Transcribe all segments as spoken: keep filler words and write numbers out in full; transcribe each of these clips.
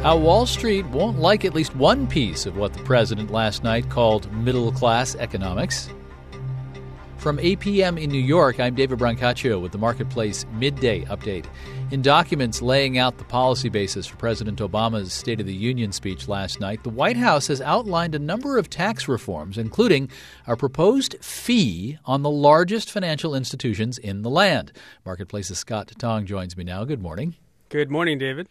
How Wall Street won't like at least one piece of what the president last night called middle-class economics. From eight p.m. in New York, I'm David Brancaccio with the Marketplace Midday Update. In documents laying out the policy basis for President Obama's State of the Union speech last night, the White House has outlined a number of tax reforms, including a proposed fee on the largest financial institutions in the land. Marketplace's Scott Tong joins me now. Good morning. Good morning, David.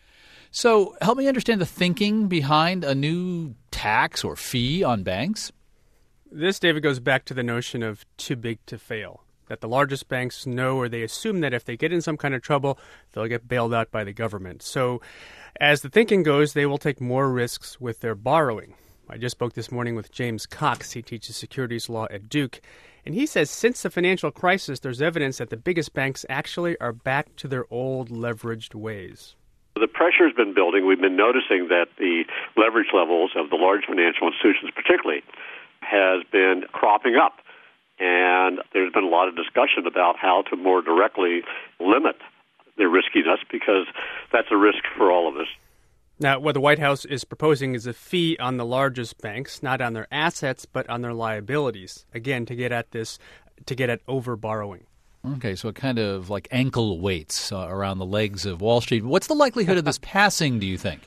So help me understand the thinking behind a new tax or fee on banks. This, David, goes back to the notion of too big to fail, that the largest banks know, or they assume that if they get in some kind of trouble, they'll get bailed out by the government. So as the thinking goes, they will take more risks with their borrowing. I just spoke this morning with James Cox. He teaches securities law at Duke. And he says since the financial crisis, there's evidence that the biggest banks actually are back to their old leveraged ways. The pressure has been building. We've been noticing that the leverage levels of the large financial institutions particularly has been cropping up. And there's been a lot of discussion about how to more directly limit their riskiness, because that's a risk for all of us. Now, what the White House is proposing is a fee on the largest banks, not on their assets, but on their liabilities. Again, to get at this, to get at over-borrowing. Okay, so it kind of like ankle weights uh, around the legs of Wall Street. What's the likelihood of this passing, do you think?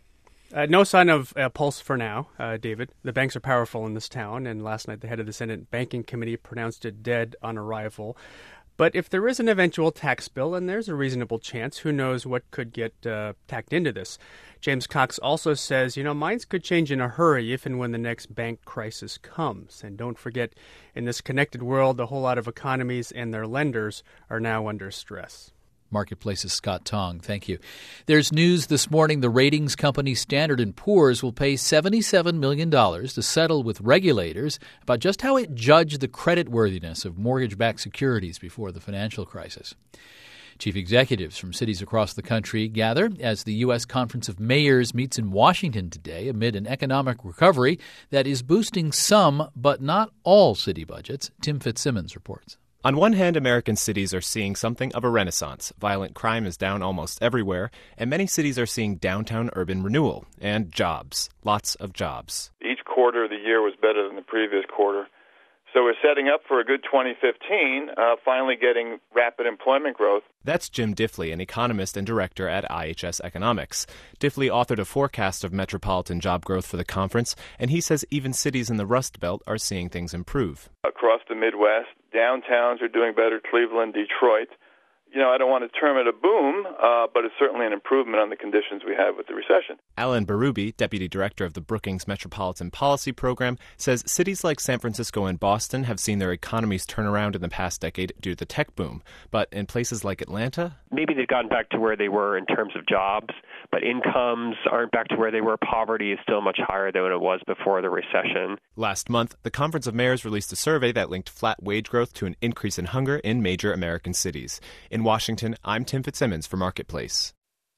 Uh, no sign of uh, pulse for now, uh, David. The banks are powerful in this town, and last night the head of the Senate Banking Committee pronounced it dead on arrival. But if there is an eventual tax bill, and there's a reasonable chance, who knows what could get uh, tacked into this. James Cox also says, you know, minds could change in a hurry if and when the next bank crisis comes. And don't forget, in this connected world, a whole lot of economies and their lenders are now under stress. Marketplace's Scott Tong, thank you. There's news this morning the ratings company Standard and Poor's will pay seventy-seven million dollars to settle with regulators about just how it judged the creditworthiness of mortgage-backed securities before the financial crisis. Chief executives from cities across the country gather as the U S Conference of Mayors meets in Washington today amid an economic recovery that is boosting some but not all city budgets. Tim Fitzsimmons reports. On one hand, American cities are seeing something of a renaissance. Violent crime is down almost everywhere, and many cities are seeing downtown urban renewal and jobs, lots of jobs. Each quarter of the year was better than the previous quarter. So we're setting up for a good twenty fifteen, uh, finally getting rapid employment growth. That's Jim Diffley, an economist and director at I H S Economics. Diffley authored a forecast of metropolitan job growth for the conference, and he says even cities in the Rust Belt are seeing things improve. Across the Midwest, downtowns are doing better, Cleveland, Detroit. You know, I don't want to term it a boom, uh, but it's certainly an improvement on the conditions we had with the recession. Alan Berube, deputy director of the Brookings Metropolitan Policy Program, says cities like San Francisco and Boston have seen their economies turn around in the past decade due to the tech boom. But in places like Atlanta, maybe they've gotten back to where they were in terms of jobs, but incomes aren't back to where they were. Poverty is still much higher than it was before the recession. Last month, the Conference of Mayors released a survey that linked flat wage growth to an increase in hunger in major American cities. In Washington, I'm Tim Fitzsimmons for Marketplace.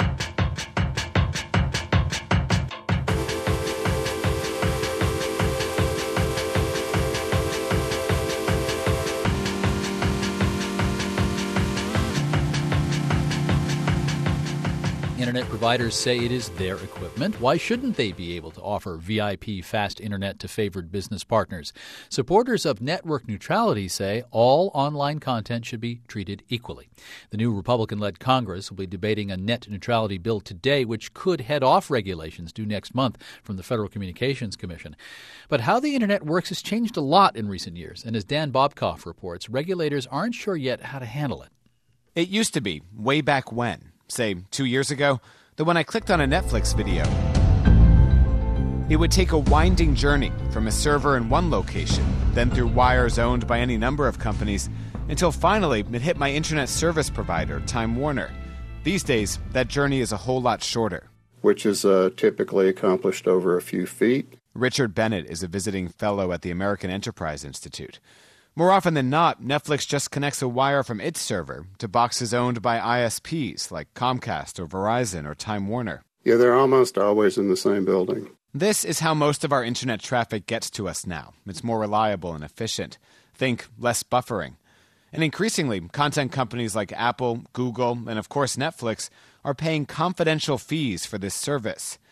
Internet providers say it is their equipment. Why shouldn't they be able to offer V I P fast internet to favored business partners? Supporters of network neutrality say all online content should be treated equally. The new Republican-led Congress will be debating a net neutrality bill today, which could head off regulations due next month from the Federal Communications Commission. But how the internet works has changed a lot in recent years, and as Dan Bobkoff reports, regulators aren't sure yet how to handle it. It used to be, way back when, say two years ago, that when I clicked on a Netflix video, it would take a winding journey from a server in one location, then through wires owned by any number of companies, until finally it hit my internet service provider, Time Warner. These days, that journey is a whole lot shorter. Which is uh, typically accomplished over a few feet. Richard Bennett is a visiting fellow at the American Enterprise Institute. More often than not, Netflix just connects a wire from its server to boxes owned by I S Ps like Comcast or Verizon or Time Warner. Yeah, they're almost always in the same building. This is how most of our internet traffic gets to us now. It's more reliable and efficient. Think less buffering. And increasingly, content companies like Apple, Google, and of course Netflix are paying confidential fees for this service.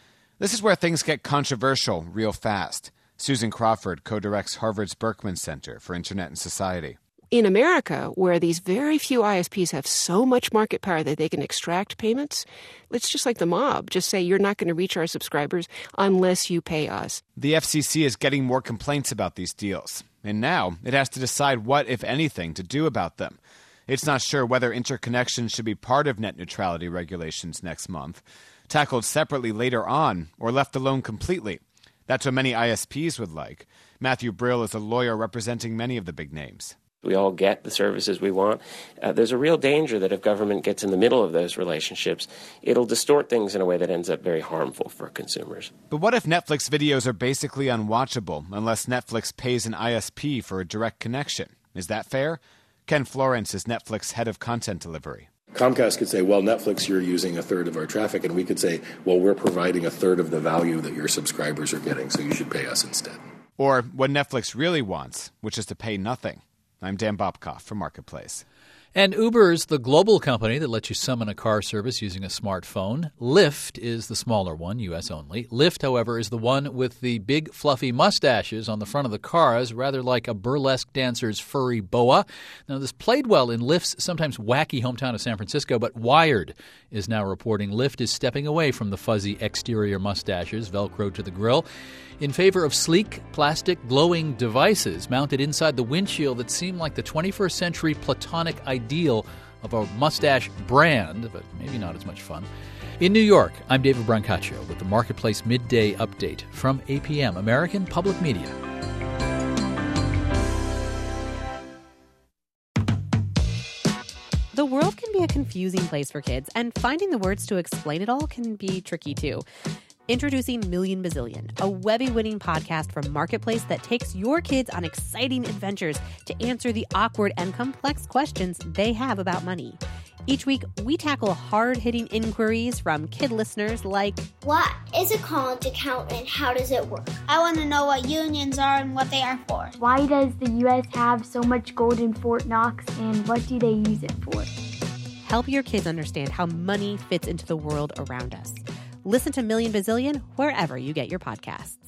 This is where things get controversial real fast. Susan Crawford co-directs Harvard's Berkman Center for Internet and Society. In America, where these very few I S Ps have so much market power that they can extract payments, it's just like the mob. Just say, you're not going to reach our subscribers unless you pay us. The F C C is getting more complaints about these deals. And now it has to decide what, if anything, to do about them. It's not sure whether interconnection should be part of net neutrality regulations next month, tackled separately later on, or left alone completely. That's what many I S Ps would like. Matthew Brill is a lawyer representing many of the big names. We all get the services we want. Uh, there's a real danger that if government gets in the middle of those relationships, it'll distort things in a way that ends up very harmful for consumers. But what if Netflix videos are basically unwatchable unless Netflix pays an I S P for a direct connection? Is that fair? Ken Florence is Netflix head of content delivery. Comcast could say, well, Netflix, you're using a third of our traffic, and we could say, well, we're providing a third of the value that your subscribers are getting, so you should pay us instead. Or what Netflix really wants, which is to pay nothing. I'm Dan Bobkoff for Marketplace. And Uber is the global company that lets you summon a car service using a smartphone. Lyft is the smaller one, U S only. Lyft, however, is the one with the big fluffy mustaches on the front of the cars, rather like a burlesque dancer's furry boa. Now, this played well in Lyft's sometimes wacky hometown of San Francisco, but Wired is now reporting Lyft is stepping away from the fuzzy exterior mustaches, Velcro to the grill, in favor of sleek, plastic, glowing devices mounted inside the windshield that seem like the twenty-first century platonic ideal of a mustache brand, but maybe not as much fun. In New York, I'm David Brancaccio with the Marketplace Midday Update from A P M, American Public Media. The world can be a confusing place for kids, and finding the words to explain it all can be tricky too. Introducing Million Bazillion, a Webby-winning podcast from Marketplace that takes your kids on exciting adventures to answer the awkward and complex questions they have about money. Each week, we tackle hard-hitting inquiries from kid listeners like, what is a college account and how does it work? I want to know what unions are and what they are for. Why does the U S have so much gold in Fort Knox and what do they use it for? Help your kids understand how money fits into the world around us. Listen to Million Bazillion wherever you get your podcasts.